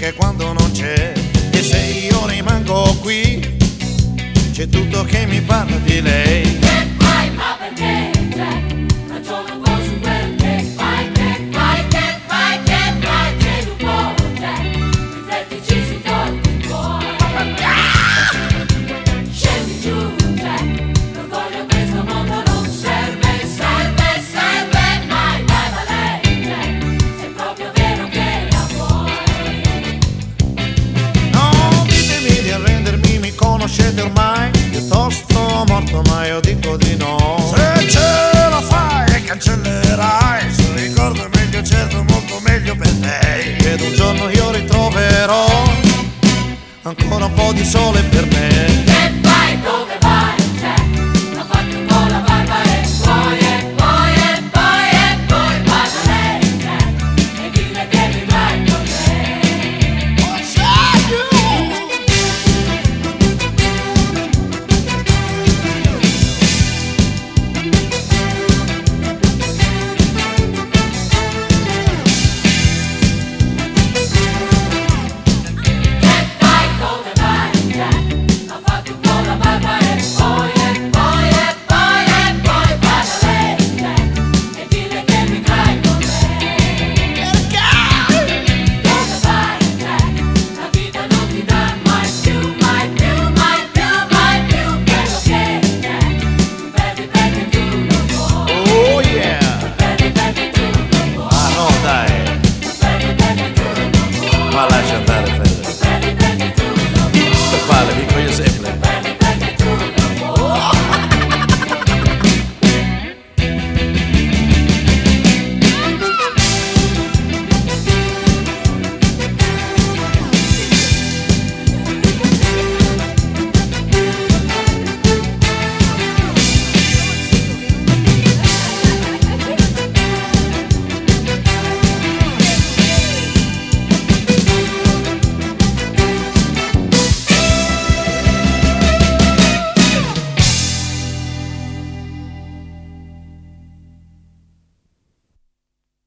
che quando non c'è, e se io rimango qui c'è tutto che mi parla di lei. Che fai? Ma perché, Jack? Ragiona un po' su quel che fai, che fai, che fai, che fai. Credi un po', Jack, riflettici sui torti tuoi. Scendi giù, Jack, l'orgoglio a questo mondo non serve, serve, serve mai. Vai da lei, Jack, se è proprio vero che la vuoi. No, ditemi di arrendermi, mi conoscete ormai.